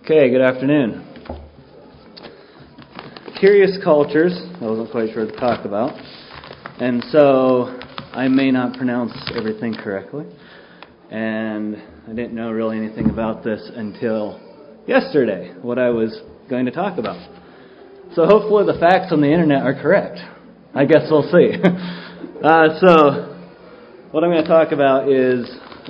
Okay, good afternoon. Curious cultures, I wasn't quite sure what to talk about, and so I may not pronounce everything correctly, and I didn't know really anything about this until yesterday, what I was going to talk about. So hopefully the facts on the internet are correct. I guess we'll see. So what I'm going to talk about is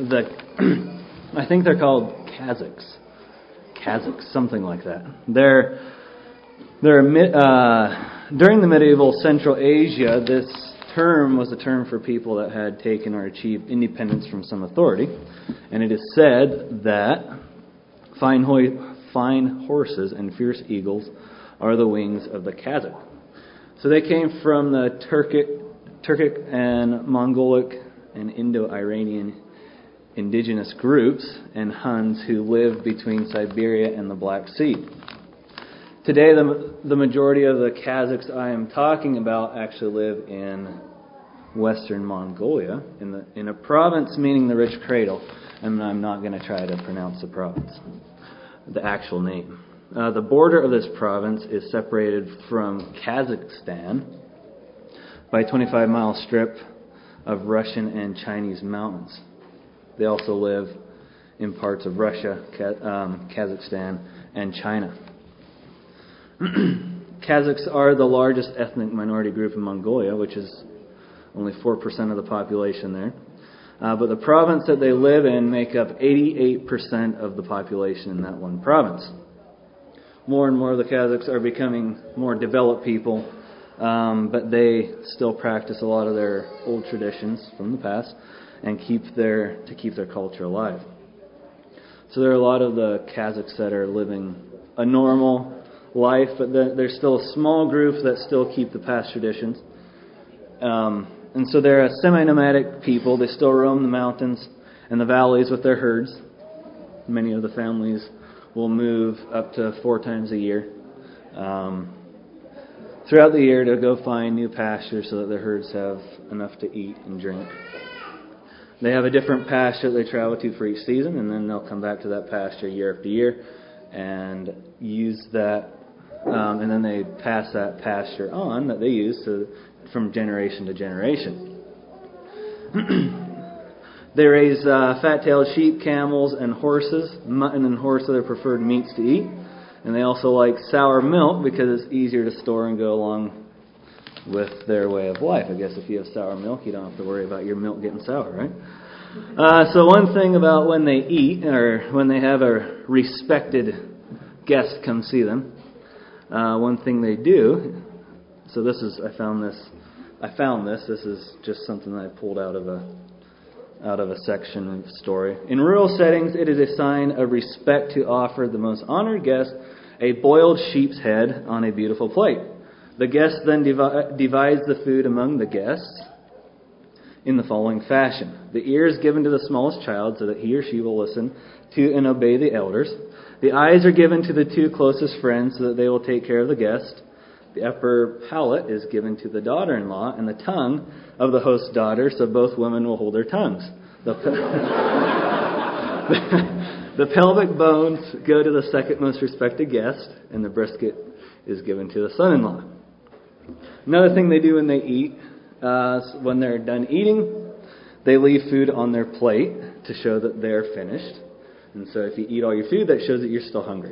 I think they're called Kazakhs, something like that. They're during the medieval Central Asia, this term was a term for people that had taken or achieved independence from some authority, and it is said that fine horses and fierce eagles are the wings of the Kazakh. So they came from the Turkic and Mongolic and Indo-Iranian indigenous groups and Huns who lived between Siberia and the Black Sea. Today, the majority of the Kazakhs I am talking about actually live in Western Mongolia, in a province meaning the rich cradle, and I'm not going to try to pronounce the province, the actual name. The border of this province is separated from Kazakhstan by a 25-mile strip of Russian and Chinese mountains. They also live in parts of Russia, Kazakhstan, and China. Kazakhs are the largest ethnic minority group in Mongolia, which is only 4% of the population there. But the province that they live in make up 88% of the population in that one province. More and more of the Kazakhs are becoming more developed people, but they still practice a lot of their old traditions from the past and keep their culture alive. So there are a lot of the Kazakhs that are living a normal life, but there's still a small group that still keep the past traditions. And so they're a semi-nomadic people. They still roam the mountains and the valleys with their herds. Many of the families will move up to 4 times a year throughout the year to go find new pastures so that their herds have enough to eat and drink. They have a different pasture they travel to for each season, and then they'll come back to that pasture year after year and use that, and then they pass that pasture on that they use from generation to generation. They raise fat-tailed sheep, camels, and horses. Mutton and horse are their preferred meats to eat. And they also like sour milk because it's easier to store and go along with their way of life. I guess if you have sour milk, you don't have to worry about your milk getting sour, right? So one thing about when they eat, or when they have a respected guest come see them, one thing they do, so I found this. This is just something that I pulled out of a section of the story. In rural settings, it is a sign of respect to offer the most honored guest a boiled sheep's head on a beautiful plate. The guest then divides the food among the guests in the following fashion. The ear is given to the smallest child so that he or she will listen to and obey the elders. The eyes are given to the 2 closest friends so that they will take care of the guest. The upper palate is given to the daughter-in-law, and the tongue of the host's daughter, so both women will hold their tongues. The pelvic bones go to the second most respected guest, and the brisket is given to the son-in-law. Another thing they do when they eat, when they're done eating, they leave food on their plate to show that they're finished. And so if you eat all your food, that shows that you're still hungry.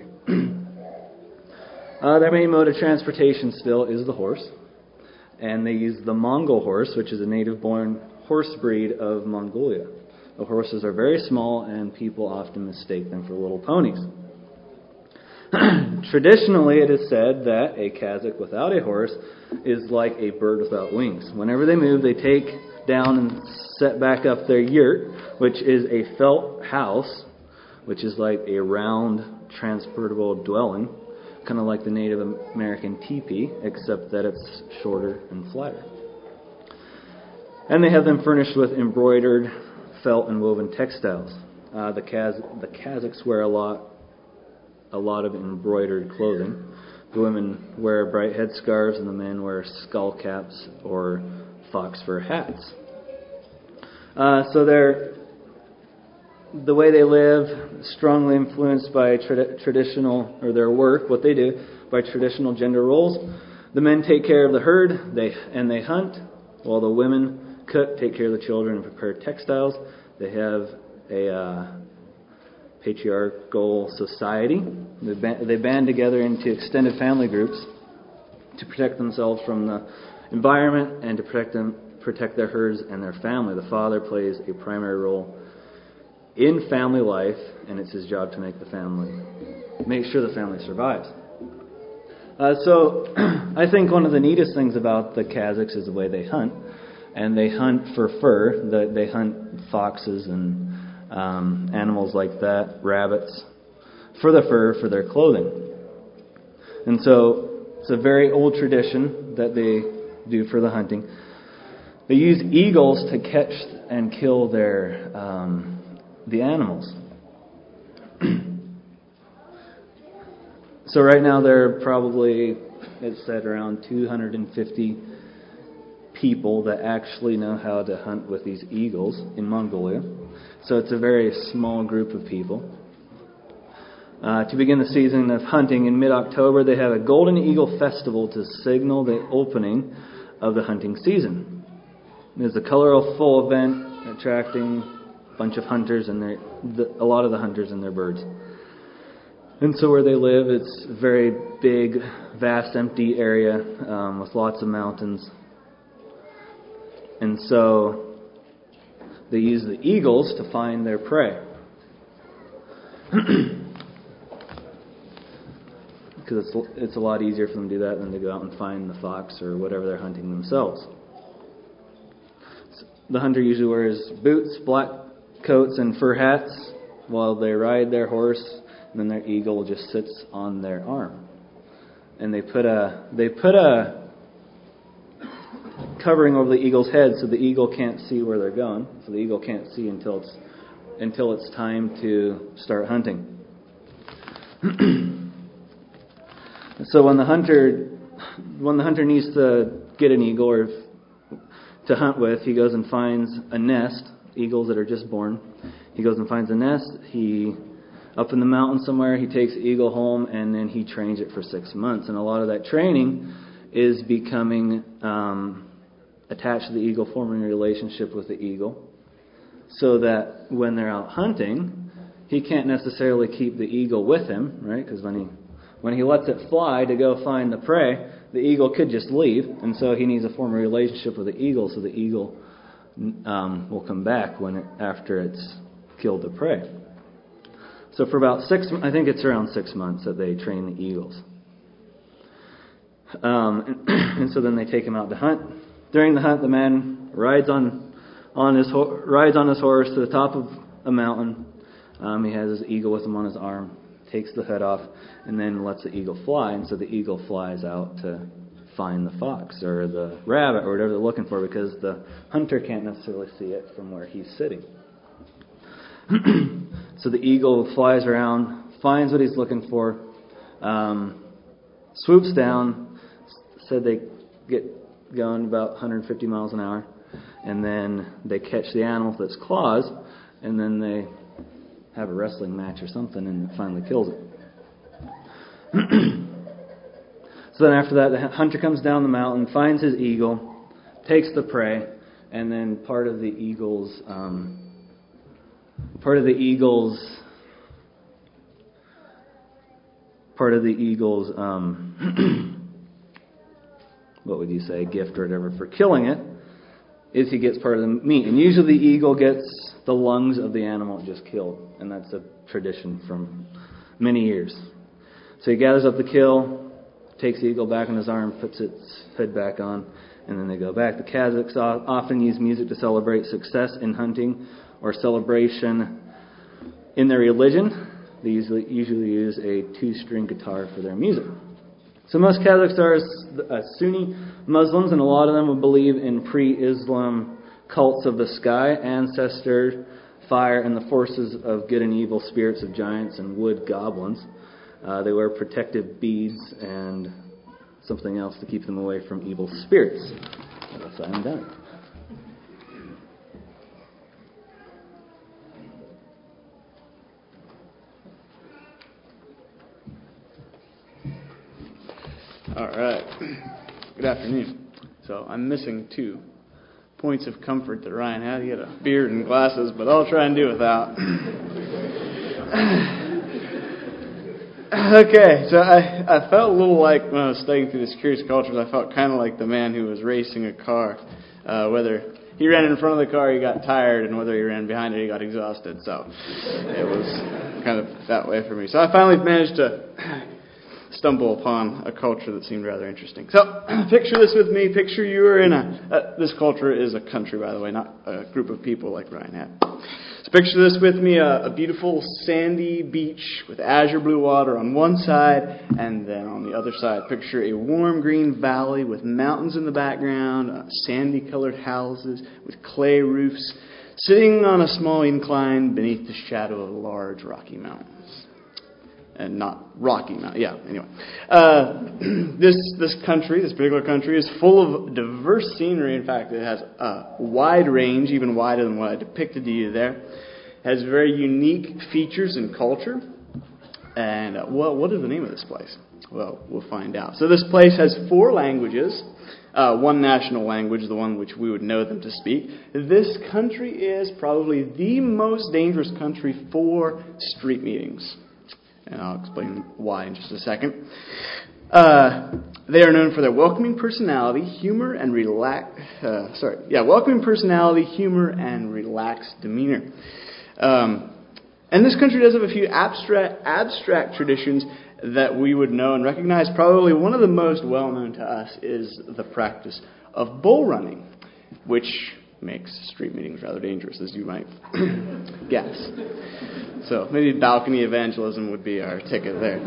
Their main mode of transportation still is the horse. And they use the Mongol horse, which is a native-born horse breed of Mongolia. The horses are very small, and people often mistake them for little ponies. Traditionally, it is said that a Kazakh without a horse is like a bird without wings. Whenever they move, they take down and set back up their yurt, which is a felt house, which is like a round, transportable dwelling, kind of like the Native American teepee, except that it's shorter and flatter. And they have them furnished with embroidered felt and woven textiles. The Kazakhs wear a lot of embroidered clothing. The women wear bright headscarves, and the men wear skull caps or fox fur hats. So the way they live, strongly influenced by traditional, or their work, what they do, by traditional gender roles. The men take care of the herd, they hunt, while the women cook, take care of the children, and prepare textiles. They have a patriarchal society. They band together into extended family groups to protect themselves from the environment and to protect their herds and their family. The father plays a primary role in family life, and it's his job to make sure the family survives. So I think one of the neatest things about the Kazakhs is the way they hunt. And they hunt for fur. They hunt foxes and animals like that, rabbits, for the fur, for their clothing. And so it's a very old tradition that they do for the hunting. They use eagles to catch and kill the animals. So right now there are probably, it's said, around 250 people that actually know how to hunt with these eagles in Mongolia. So it's a very small group of people. To begin the season of hunting in mid-October, they have a Golden Eagle Festival to signal the opening of the hunting season. It's a colorful event attracting a bunch of hunters and a lot of the hunters and their birds. And so where they live, it's a very big, vast, empty area with lots of mountains. And so they use the eagles to find their prey. Because it's a lot easier for them to do that than to go out and find the fox or whatever they're hunting themselves. The hunter usually wears boots, black coats, and fur hats while they ride their horse, and then their eagle just sits on their arm. And they put a covering over the eagle's head so the eagle can't see where they're going. So the eagle can't see until it's time to start hunting. So when the hunter needs to get an eagle or to hunt with, he goes and finds a nest, eagles that are just born. He goes and finds a nest. Up in the mountain somewhere, he takes the eagle home, and then he trains it for 6 months. And a lot of that training is becoming attached to the eagle, forming a relationship with the eagle, so that when they're out hunting, he can't necessarily keep the eagle with him, right? Because when he lets it fly to go find the prey, the eagle could just leave, and so he needs to form a relationship with the eagle, so the eagle will come back after it's killed the prey. So for about I think it's around 6 months that they train the eagles. And so then they take him out to hunt. During the hunt, the man rides on his horse to the top of a mountain. He has his eagle with him on his arm, takes the hood off, and then lets the eagle fly. And so the eagle flies out to find the fox or the rabbit or whatever they're looking for, because the hunter can't necessarily see it from where he's sitting. So the eagle flies around, finds what he's looking for, swoops down. Said they get going about 150 miles an hour, and then they catch the animal with its claws, and then they have a wrestling match or something, and it finally kills it. So then after that, the hunter comes down the mountain, finds his eagle, takes the prey, and then part of the eagle's what would you say, gift or whatever for killing it, is he gets part of the meat. And usually the eagle gets the lungs of the animal it just killed. And that's a tradition from many years. So he gathers up the kill, takes the eagle back on his arm, puts its head back on, and then they go back. The Kazakhs often use music to celebrate success in hunting or celebration in their religion. They usually use a 2-string guitar for their music. So most Kazakhs are Sunni Muslims, and a lot of them would believe in pre-Islam cults of the sky, ancestor, fire, and the forces of good and evil spirits of giants and wood goblins. They wear protective beads and something else to keep them away from evil spirits. I guess I'm done. All right. Good afternoon. So I'm missing 2 points of comfort that Ryan had. He had a beard and glasses, but I'll try and do without. Okay, so I felt a little like, when I was studying through this Curious Cultures, I felt kind of like the man who was racing a car. Whether he ran in front of the car, he got tired, and whether he ran behind it, he got exhausted. So it was kind of that way for me. So I finally managed to stumble upon a culture that seemed rather interesting. So picture this with me. Picture you are in this culture is a country, by the way, not a group of people like Ryan had. So picture this with me, a beautiful sandy beach with azure blue water on one side, and then on the other side, picture a warm green valley with mountains in the background, sandy-colored houses with clay roofs, sitting on a small incline beneath the shadow of large rocky mountains. And not Rocky Mountain. Yeah, anyway. This country, this particular country, is full of diverse scenery. In fact, it has a wide range, even wider than what I depicted to you there. It has very unique features and culture. And, what is the name of this place? Well, we'll find out. So this place has 4 languages. One national language, the one which we would know them to speak. This country is probably the most dangerous country for street meetings. And I'll explain why in just a second. They are known for their welcoming personality, humor, and welcoming personality, humor, and relaxed demeanor. And this country does have a few abstract traditions that we would know and recognize. Probably one of the most well-known to us is the practice of bull running, which makes street meetings rather dangerous, as you might guess. So maybe balcony evangelism would be our ticket there.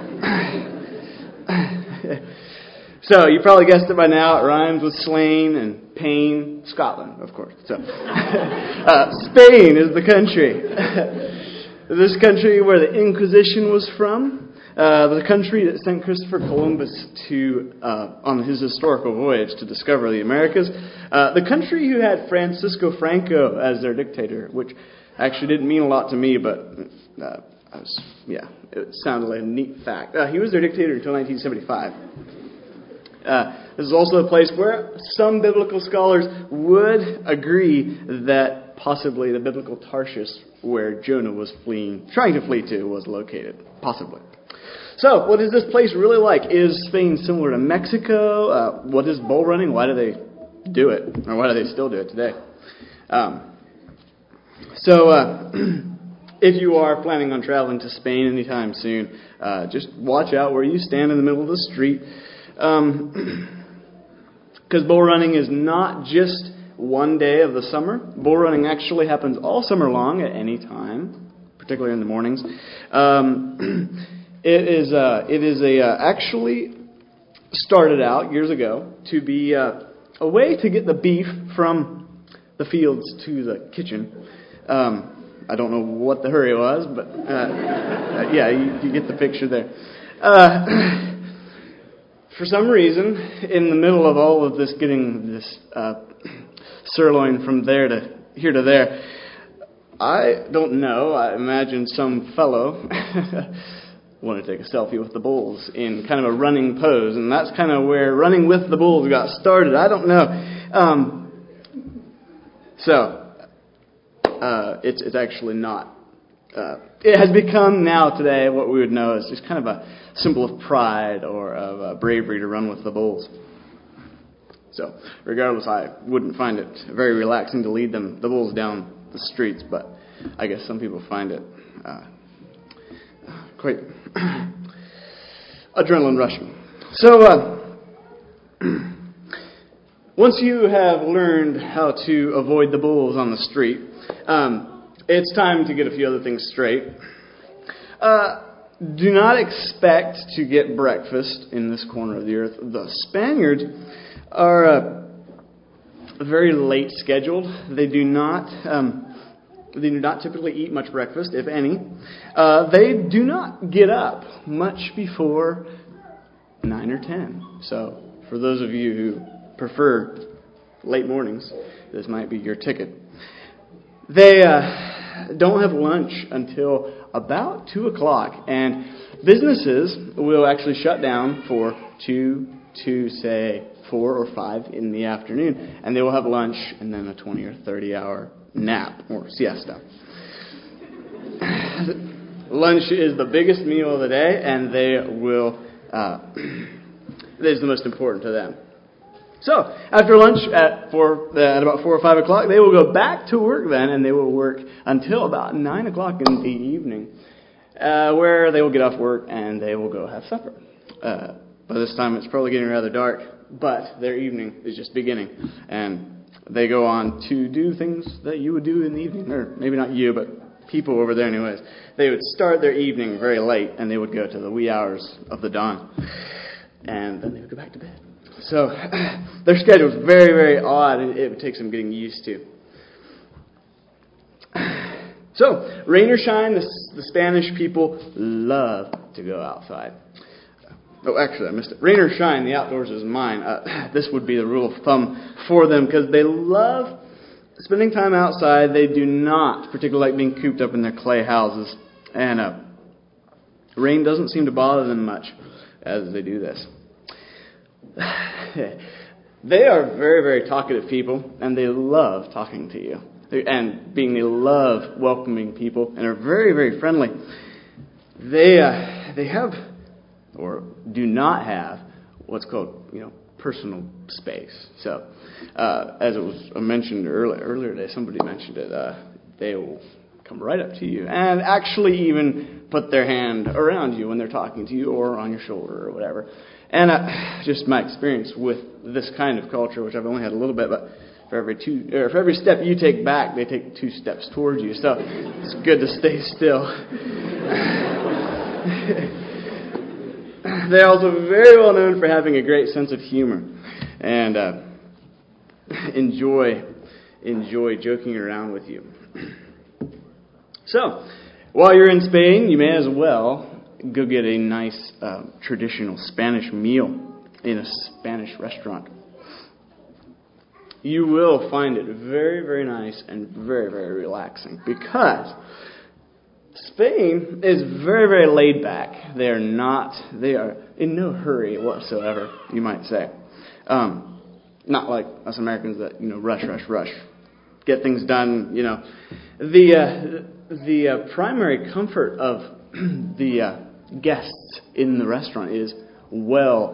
So you probably guessed it by now. It rhymes with Slane and Pain, Scotland, of course. So Spain is the country. This country where the Inquisition was from. The country that sent Christopher Columbus on his historical voyage to discover the Americas. The country who had Francisco Franco as their dictator, which actually didn't mean a lot to me, but it sounded like a neat fact. He was their dictator until 1975. This is also a place where some biblical scholars would agree that possibly the biblical Tarshish, where Jonah was trying to flee to, was located. Possibly. So, what is this place really like? Is Spain similar to Mexico? What is bull running? Why do they do it? Or why do they still do it today? If you are planning on traveling to Spain anytime soon, just watch out where you stand in the middle of the street. Because bull running is not just one day of the summer. Bull running actually happens all summer long at any time, particularly in the mornings. It is actually started out years ago to be a way to get the beef from the fields to the kitchen. I don't know what the hurry was, but you get the picture there. For some reason, in the middle of all of this, getting this sirloin from there to here to there, I don't know. I imagine some fellow want to take a selfie with the bulls in kind of a running pose, and that's kind of where running with the bulls got started. I don't know. It's actually not. It has become now today what we would know as just kind of a symbol of pride or of bravery to run with the bulls. So, regardless, I wouldn't find it very relaxing to lead the bulls down the streets, but I guess some people find it quite adrenaline rushing. So, once you have learned how to avoid the bulls on the street, it's time to get a few other things straight. Do not expect to get breakfast in this corner of the earth. The Spaniards are very late scheduled. They do not typically eat much breakfast, if any. They do not get up much before 9 or 10. So, for those of you who prefer late mornings, this might be your ticket. They don't have lunch until about 2 o'clock, and businesses will actually shut down for 2, to, say, 4 or 5 in the afternoon, and they will have lunch and then a 20 or 30-hour nap or siesta. Lunch is the biggest meal of the day, and they will, it is the most important to them. So, after lunch at about 4 or 5 o'clock, they will go back to work then, and they will work until about 9 o'clock in the evening, where they will get off work and they will go have supper. By this time, it's probably getting rather dark, but their evening is just beginning, and they go on to do things that you would do in the evening, or maybe not you, but people over there anyways. They would start their evening very late, and they would go to the wee hours of the dawn, and then they would go back to bed. So their schedule is very, very odd, and it would take some getting used to. So, rain or shine, the Spanish people love to go outside. Oh, actually, I missed it. Rain or shine, the outdoors is mine. This would be the rule of thumb for them, because they love spending time outside. They do not particularly like being cooped up in their clay houses. And rain doesn't seem to bother them much as they do this. They are very, very talkative people, and they love talking to you. They love welcoming people, and are very, very friendly. They have, or do not have, what's called, personal space. So, as it was mentioned earlier today, somebody mentioned it, they will come right up to you and actually even put their hand around you when they're talking to you, or on your shoulder or whatever. And just my experience with this kind of culture, which I've only had a little bit, but for every step you take back, they take 2 steps towards you. So it's good to stay still. They're also very well known for having a great sense of humor, and enjoy joking around with you. So, while you're in Spain, you may as well go get a nice traditional Spanish meal in a Spanish restaurant. You will find it very, very nice and very, very relaxing, because Spain is very, very laid back. They are in no hurry whatsoever, you might say. Not like us Americans that, rush, get things done, The primary comfort of the guests in the restaurant is well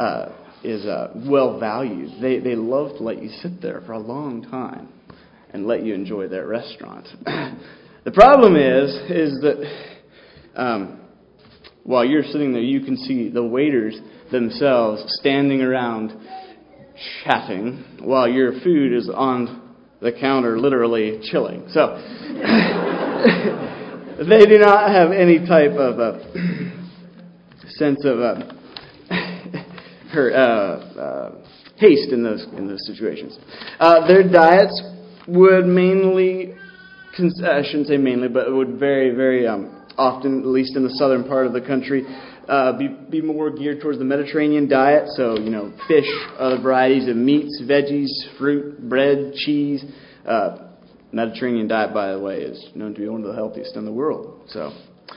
valued. They love to let you sit there for a long time and let you enjoy their restaurant. The problem is that while you're sitting there, you can see the waiters themselves standing around chatting while your food is on the counter literally chilling. So they do not have any type of sense of haste in those situations. Their diets would mainly, I shouldn't say mainly, but it would very, very often, at least in the southern part of the country, be more geared towards the Mediterranean diet. So, fish, other varieties of meats, veggies, fruit, bread, cheese. Mediterranean diet, by the way, is known to be one of the healthiest in the world. So,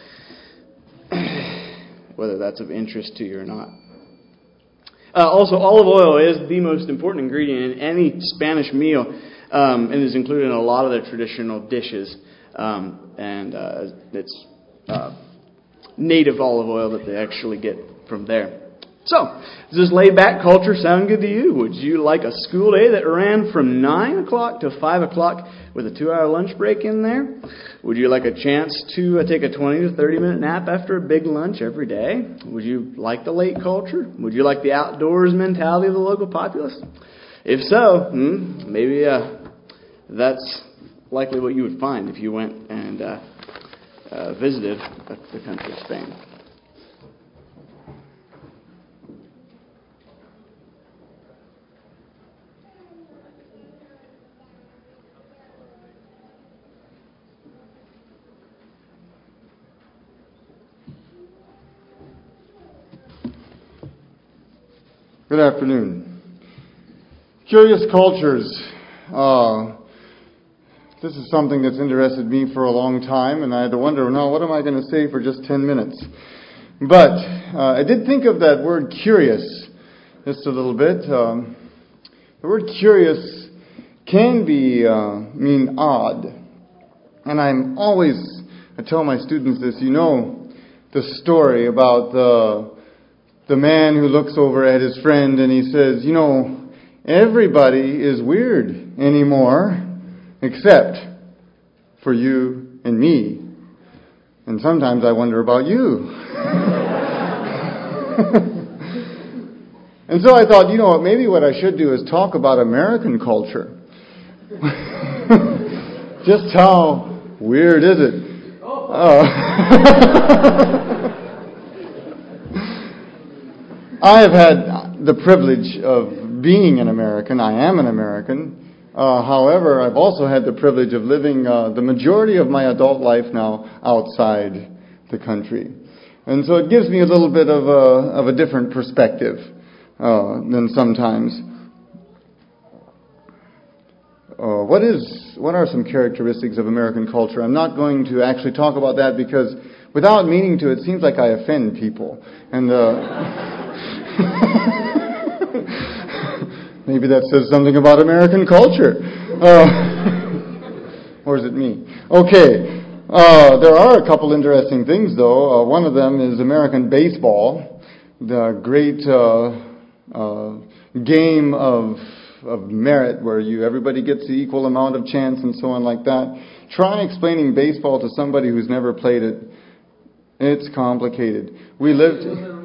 whether that's of interest to you or not. Also, olive oil is the most important ingredient in any Spanish meal, and is included in a lot of their traditional dishes. It's native olive oil that they actually get from there. So, does this laid-back culture sound good to you? Would you like a school day that ran from 9 o'clock to 5 o'clock with a 2-hour lunch break in there? Would you like a chance to take a 20 to 30-minute nap after a big lunch every day? Would you like the late culture? Would you like the outdoors mentality of the local populace? If so, maybe that's likely what you would find if you went and visited the country of Spain. Good afternoon. Curious cultures. This is something that's interested me for a long time, and I had to wonder, what am I going to say for just 10 minutes? But I did think of that word curious just a little bit. The word curious can be mean odd. And I tell my students this, you know the story about the man who looks over at his friend and he says, you know, everybody is weird anymore except for you and me. And sometimes I wonder about you. And so I thought, you know what, maybe what I should do is talk about American culture. Just how weird is it? I have had the privilege of being an American. I am an American. However, I've also had the privilege of living the majority of my adult life now outside the country. And so it gives me a little bit of a different perspective than sometimes. What are some characteristics of American culture? I'm not going to actually talk about that because without meaning to, it seems like I offend people. And maybe that says something about American culture. Or is it me? Okay. There are a couple interesting things, though. One of them is American baseball, the great game of merit where everybody gets the equal amount of chance and so on like that. Try explaining baseball to somebody who's never played it. It's complicated. We lived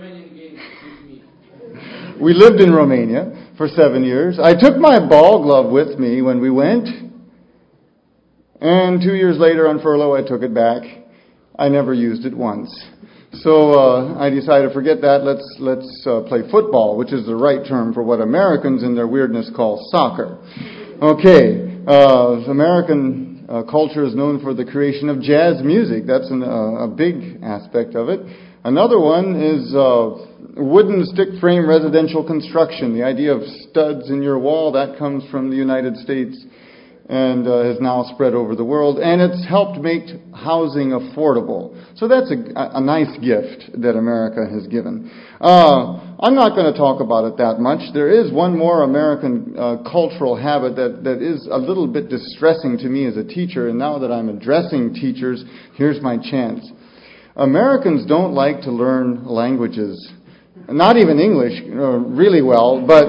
in Romania for 7 years. I took my ball glove with me when we went, and 2 years later on furlough I took it back. I never used it once. So I decided, forget that, let's play football, which is the right term for what Americans in their weirdness call soccer. Okay, American culture is known for the creation of jazz music. That's a big aspect of it. Another one is wooden stick frame residential construction. The idea of studs in your wall, that comes from the United States and has now spread over the world. And it's helped make housing affordable. So that's a nice gift that America has given. I'm not going to talk about it that much. There is one more American cultural habit that is a little bit distressing to me as a teacher. And now that I'm addressing teachers, here's my chance. Americans don't like to learn languages. Not even English really well, but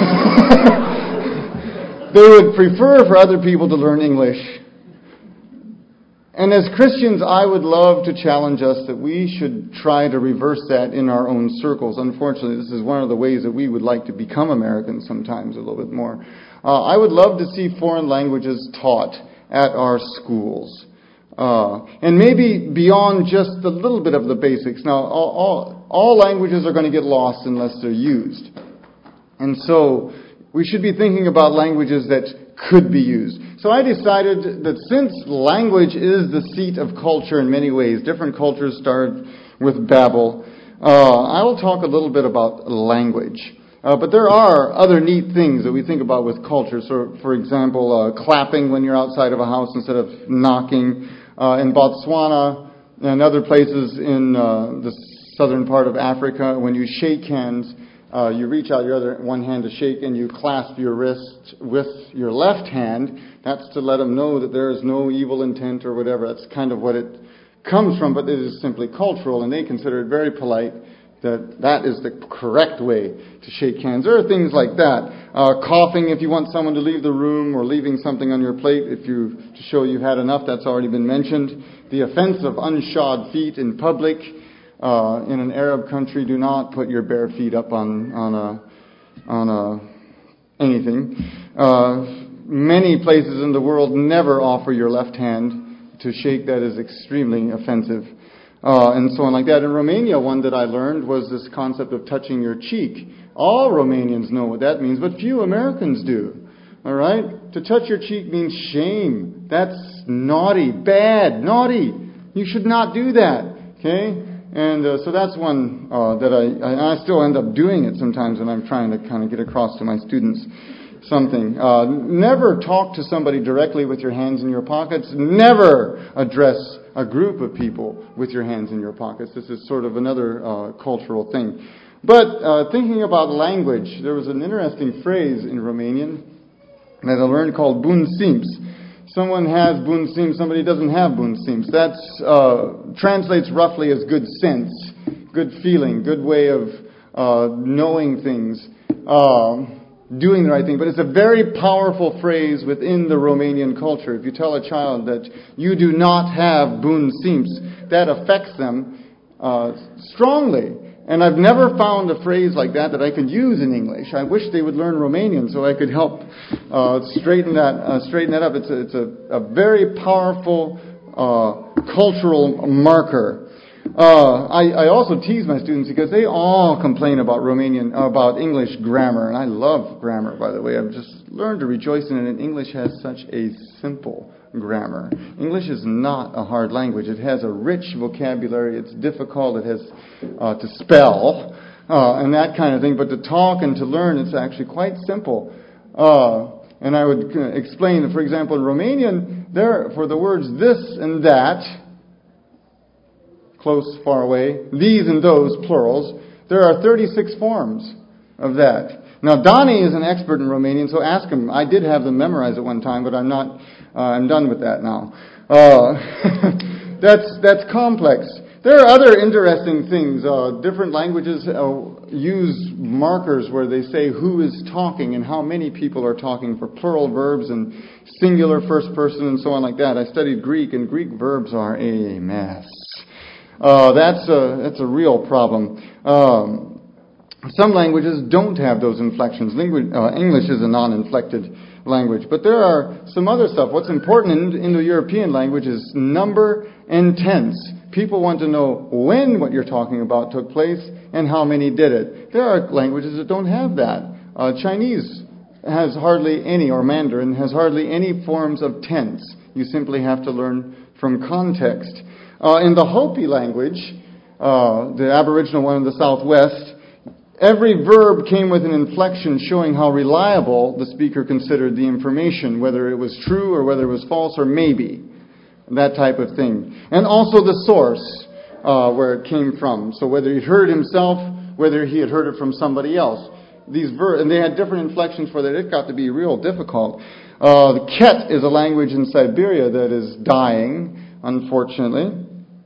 they would prefer for other people to learn English. And as Christians, I would love to challenge us that we should try to reverse that in our own circles. Unfortunately, this is one of the ways that we would like to become Americans sometimes a little bit more. I would love to see foreign languages taught at our schools. And maybe beyond just a little bit of the basics. Now, all languages are going to get lost unless they're used. And so we should be thinking about languages that could be used. So I decided that since language is the seat of culture in many ways, different cultures start with Babel, I will talk a little bit about language. But there are other neat things that we think about with culture. So, for example, clapping when you're outside of a house instead of knocking. In Botswana and other places in the southern part of Africa, when you shake hands, you reach out your one hand to shake and you clasp your wrist with your left hand. That's to let them know that there is no evil intent or whatever. That's kind of what it comes from, but it is simply cultural, and they consider it very polite that is the correct way to shake hands. There are things like that. Coughing if you want someone to leave the room, or leaving something on your plate to show you've had enough. That's already been mentioned. The offense of unshod feet in public. In an Arab country, do not put your bare feet up on anything. Many places in the world never offer your left hand to shake. That is extremely offensive. And so on like that. In Romania, one that I learned was this concept of touching your cheek. All Romanians know what that means, but few Americans do. All right? To touch your cheek means shame. That's naughty, bad, naughty. You should not do that. Okay? And so that's one that I still end up doing it sometimes when I'm trying to kind of get across to my students something. Never talk to somebody directly with your hands in your pockets. Never address a group of people with your hands in your pockets. This is sort of another cultural thing. But thinking about language, there was an interesting phrase in Romanian that I learned called bun simț. Someone has bun simț, somebody doesn't have bun simț. That translates roughly as good sense, good feeling, good way of knowing things, doing the right thing. But it's a very powerful phrase within the Romanian culture. If you tell a child that you do not have bun simț, that affects them strongly. And I've never found a phrase like that I could use in English. I wish they would learn Romanian so I could help straighten that up. It's a very powerful cultural marker. I also tease my students because they all complain about about English grammar, and I love grammar, by the way. I've just learned to rejoice in it, and English has such a simple grammar. English is not a hard language. It has a rich vocabulary. It's difficult. It has to spell and that kind of thing. But to talk and to learn, it's actually quite simple. And I would explain that, for example, in Romanian, there for the words this and that, close, far away, these and those, plurals, there are 36 forms of that. Now, Donnie is an expert in Romanian, so ask him. I did have them memorized at one time, but I'm not. I'm done with that now. That's complex. There are other interesting things. Different languages use markers where they say who is talking and how many people are talking for plural verbs and singular first person and so on like that. I studied Greek, and Greek verbs are a mess. That's a real problem. Some languages don't have those inflections. English is a non-inflected language. But there are some other stuff. What's important in Indo-European language is number and tense. People want to know when what you're talking about took place and how many did it. There are languages that don't have that. Chinese has hardly any, or Mandarin has hardly any forms of tense. You simply have to learn from context. In the Hopi language, the Aboriginal one in the Southwest, every verb came with an inflection showing how reliable the speaker considered the information, whether it was true or whether it was false or maybe, that type of thing. And also the source, where it came from. So whether he heard it himself, whether he had heard it from somebody else. And they had different inflections for that. It got to be real difficult. The Ket is a language in Siberia that is dying, unfortunately.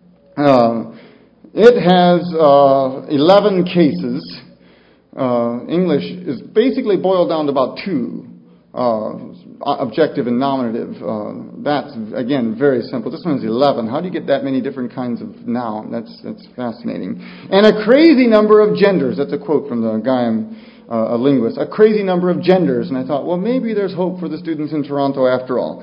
It has 11 cases. English is basically boiled down to about two, objective and nominative. That's, again, very simple. This one is 11. How do you get that many different kinds of noun? That's fascinating. And a crazy number of genders. That's a quote from the guy, a linguist. A crazy number of genders. And I thought, well, maybe there's hope for the students in Toronto after all.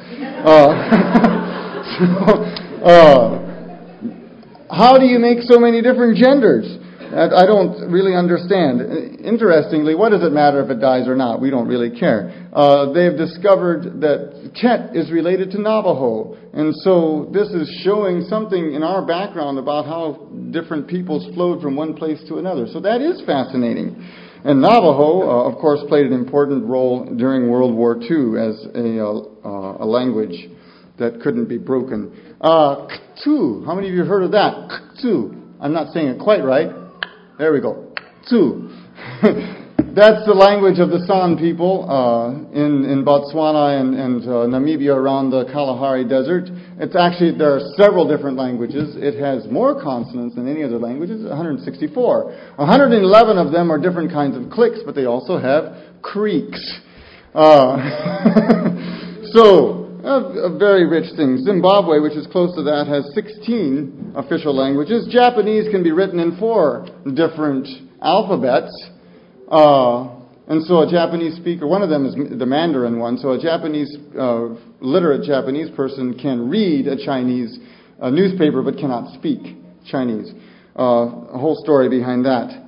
How do you make so many different genders? I don't really understand. Interestingly, what does it matter if it dies or not? We don't really care. They've discovered that Ket is related to Navajo. And so this is showing something in our background about how different peoples flowed from one place to another. So that is fascinating. And Navajo, of course, played an important role during World War II as a language that couldn't be broken. Ktu. How many of you have heard of that? Ktu. I'm not saying it quite right. There we go. Ktu. That's the language of the San people in Botswana and Namibia around the Kalahari Desert. It's actually, there are several different languages. It has more consonants than any other languages, 164. 111 of them are different kinds of clicks, but they also have creaks. A very rich thing. Zimbabwe, which is close to that, has 16 official languages. Japanese can be written in 4 different alphabets. And so a Japanese speaker, one of them is the Mandarin one, so a Japanese, literate Japanese person can read a Chinese newspaper but cannot speak Chinese. A whole story behind that.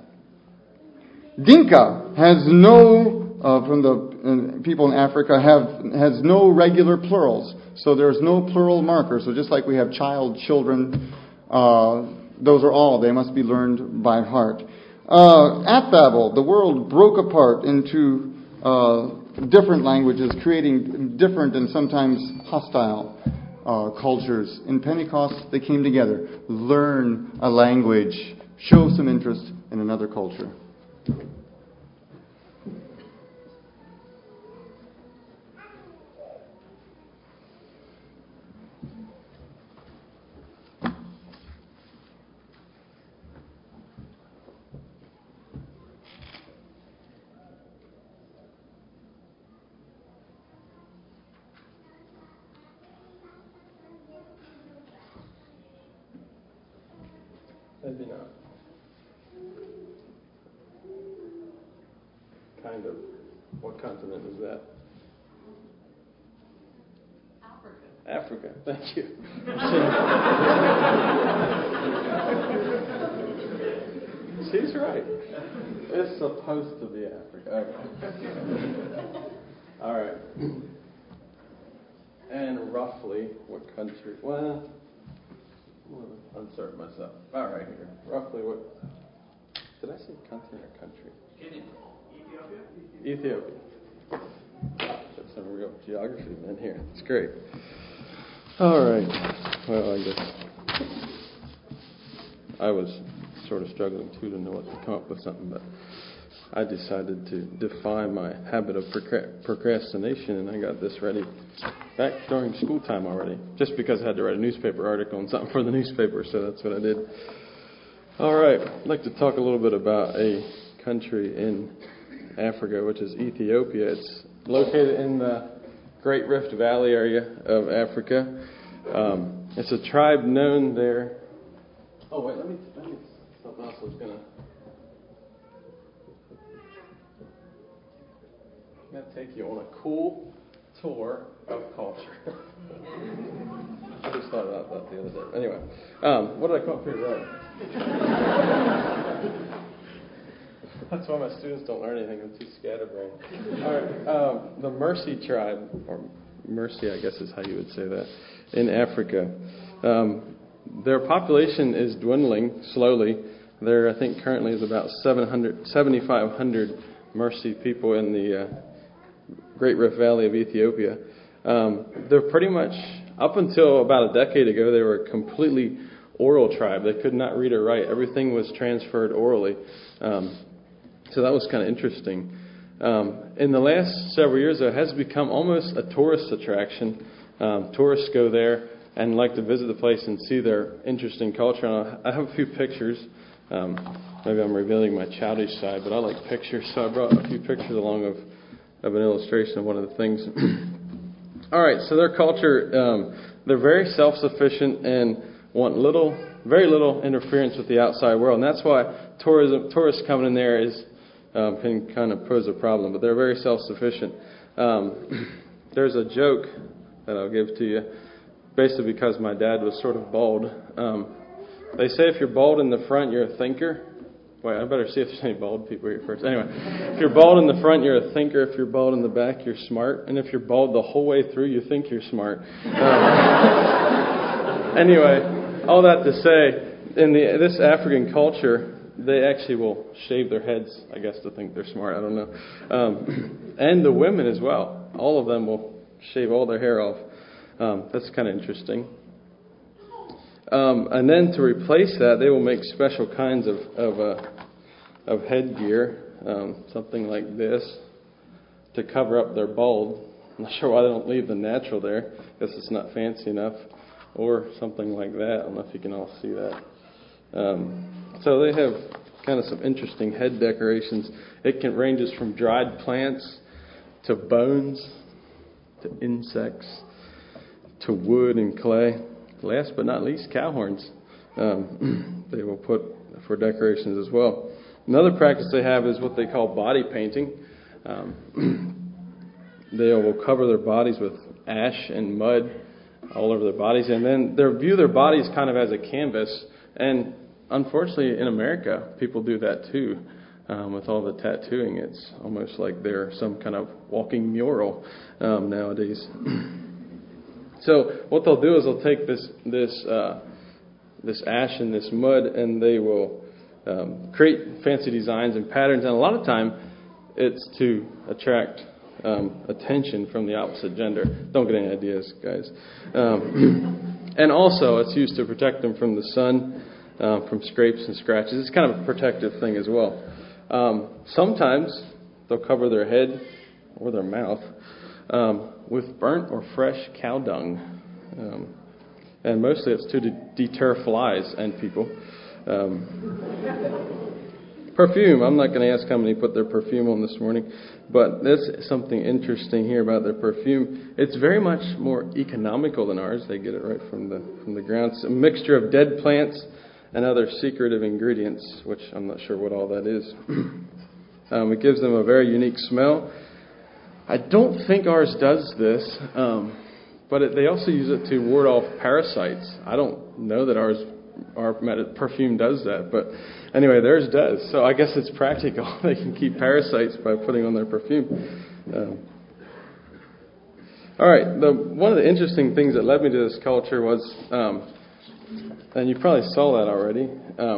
Dinka has no, from the people in Africa, has no regular plurals. So there's no plural marker. So just like we have child, children, those are all. They must be learned by heart. At Babel, the world broke apart into different languages, creating different and sometimes hostile cultures. In Pentecost, they came together. Learn a language. Show some interest in another culture. Maybe not. Kind of. What continent is that? Africa. Thank you. She's right. It's supposed to be Africa. Okay. All right. And roughly, what country? Well, I'm uncertain myself. All right, here. Roughly what? Did I say continent or country? Ethiopia. That's some real geography in here. It's great. All right. Well, I guess I was sort of struggling too to know what to come up with something, but I decided to defy my habit of procrastination, and I got this ready back during school time already, just because I had to write a newspaper article and something for the newspaper, so that's what I did. All right. I'd like to talk a little bit about a country in Africa, which is Ethiopia. It's located in the Great Rift Valley area of Africa. It's a tribe known there. Oh, wait, let me something else I was going to take you on a cool tour of culture. I just thought about that the other day. Anyway, what did I come up here to write? That's why my students don't learn anything. I'm too scatterbrained. All right. The Mercy tribe, or Mercy, I guess is how you would say that, in Africa. Their population is dwindling slowly. There, I think, currently is about 7,500 Mercy people in the Great Rift Valley of Ethiopia. They're pretty much, up until about a decade ago, they were a completely oral tribe. They could not read or write. Everything was transferred orally. So that was kind of interesting. In the last several years, it has become almost a tourist attraction. Tourists go there and like to visit the place and see their interesting culture. And I have a few pictures. Maybe I'm revealing my childish side, but I like pictures, so I brought a few pictures along of an illustration of one of the things. All right, so their culture, they're very self-sufficient and want very little interference with the outside world. And that's why tourists coming in there can kind of pose a problem, but they're very self-sufficient. There's a joke that I'll give to you, basically because my dad was sort of bald. They say if you're bald in the front, you're a thinker. Wait, I better see if there's any bald people here first. Anyway, if you're bald in the front, you're a thinker. If you're bald in the back, you're smart. And if you're bald the whole way through, you think you're smart. Anyway, all that to say, in this African culture, they actually will shave their heads, I guess, to think they're smart. I don't know. And the women as well. All of them will shave all their hair off. That's kind of interesting. And then to replace that, they will make special kinds of headgear, something like this, to cover up their bald. I'm not sure why they don't leave the natural there. I guess it's not fancy enough. Or something like that. I don't know if you can all see that. So they have kind of some interesting head decorations. It can ranges from dried plants to bones to insects to wood and clay. Last but not least, cow horns. They will put for decorations as well. Another practice they have is what they call body painting. They will cover their bodies with ash and mud all over their bodies, and then they view their bodies kind of as a canvas. And unfortunately, in America, people do that too. With all the tattooing, it's almost like they're some kind of walking mural nowadays. So what they'll do is they'll take this ash and this mud, and they will create fancy designs and patterns. And a lot of time, it's to attract attention from the opposite gender. Don't get any ideas, guys. And also, it's used to protect them from the sun, from scrapes and scratches. It's kind of a protective thing as well. Sometimes they'll cover their head or their mouth with burnt or fresh cow dung. And mostly it's to deter flies and people. Perfume. I'm not going to ask how many put their perfume on this morning, but there's something interesting here about their perfume. It's very much more economical than ours. They get it right from the ground. It's a mixture of dead plants and other secretive ingredients, which I'm not sure what all that is. It gives them a very unique smell. I don't think ours does this, but they also use it to ward off parasites. I don't know that our perfume does that, but anyway, theirs does. So I guess it's practical. They can keep parasites by putting on their perfume. All right, one of the interesting things that led me to this culture was, and you probably saw that already.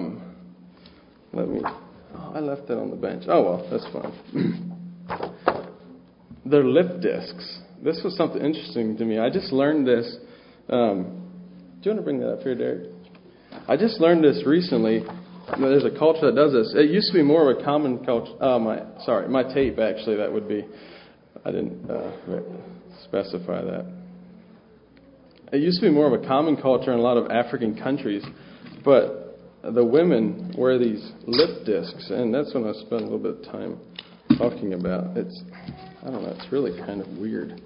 I left that on the bench. Oh well, that's fine. Their lip discs. This was something interesting to me. I just learned this. Do you want to bring that up here, Derek? I just learned this recently. There's a culture that does this. It used to be more of a common culture. My tape, actually, that would be. I didn't specify that. It used to be more of a common culture in a lot of African countries, but the women wear these lip discs, and that's when I spent a little bit of time talking about. I don't know, it's really kind of weird.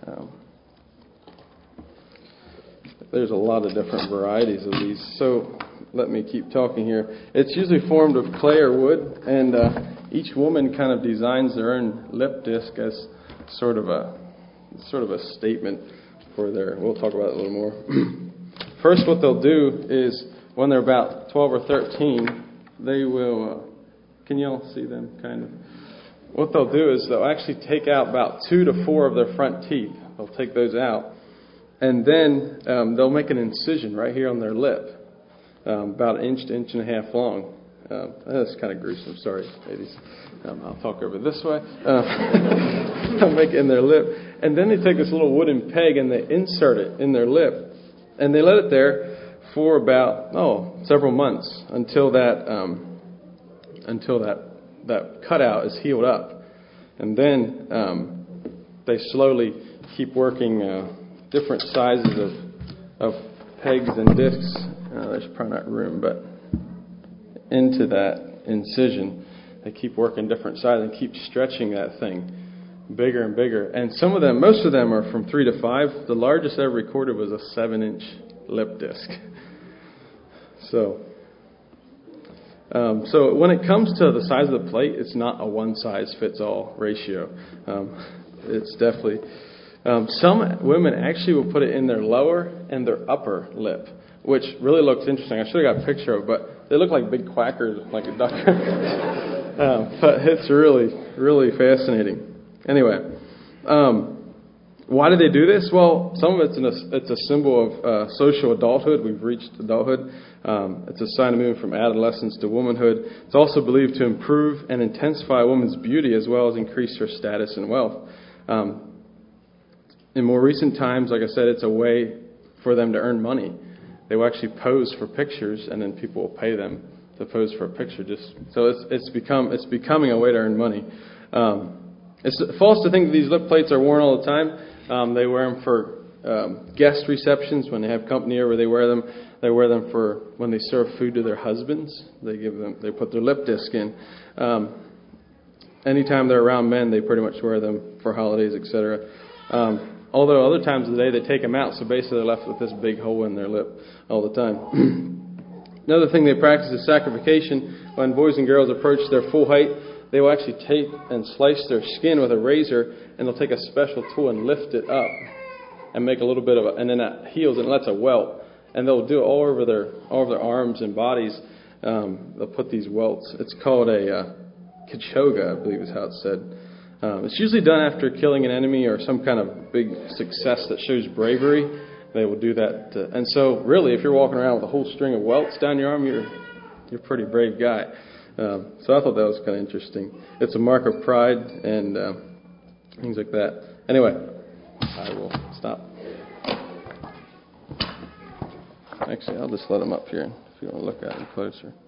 There's a lot of different varieties of these, so let me keep talking here. It's usually formed of clay or wood, and each woman kind of designs their own lip disc as sort of a statement for their. We'll talk about it a little more. First, what they'll do is when they're about 12 or 13, they will. Can you all see them? Kind of. What they'll do is they'll actually take out about 2 to 4 of their front teeth. They'll take those out. And then they'll make an incision right here on their lip, about an inch to inch and a half long. That's kind of gruesome. Sorry, ladies. I'll talk over this way. They'll make it in their lip. And then they take this little wooden peg and they insert it in their lip. And they let it there for about, several months until that cutout is healed up. And then they slowly keep working different sizes of pegs and discs. There's probably not room, but into that incision, they keep working different sizes and keep stretching that thing bigger and bigger. And most of them are from 3 to 5. The largest ever recorded was a 7-inch lip disc. So when it comes to the size of the plate, it's not a one-size-fits-all ratio. It's definitely. Some women actually will put it in their lower and their upper lip, which really looks interesting. I should have got a picture of it, but they look like big quackers, like a duck. But it's really, really fascinating. Anyway, why do they do this? Well, some of it's a symbol of social adulthood. We've reached adulthood. It's a sign of moving from adolescence to womanhood. It's also believed to improve and intensify a woman's beauty as well as increase her status and wealth. In more recent times, like I said, it's a way for them to earn money. They will actually pose for pictures, and then people will pay them to pose for a picture. So it's becoming a way to earn money. It's false to think that these lip plates are worn all the time. They wear them for guest receptions when they have company over. They wear them. They wear them for when they serve food to their husbands. They put their lip disc in. Anytime they're around men, they pretty much wear them for holidays, etc. Although other times of the day they take them out, so basically they're left with this big hole in their lip all the time. Another thing they practice is sacrification. When boys and girls approach their full height, they will actually take and slice their skin with a razor, and they'll take a special tool and lift it up and make a little bit of and then that heals and lets a welt. And they'll do it all over their arms and bodies. They'll put these welts. It's called a kichoga, I believe is how it's said. It's usually done after killing an enemy or some kind of big success that shows bravery. They will do that. And so, really, if you're walking around with a whole string of welts down your arm, you're a pretty brave guy. So I thought that was kind of interesting. It's a mark of pride and things like that. Anyway, I will stop. Actually, I'll just let them up here if you want to look at them closer.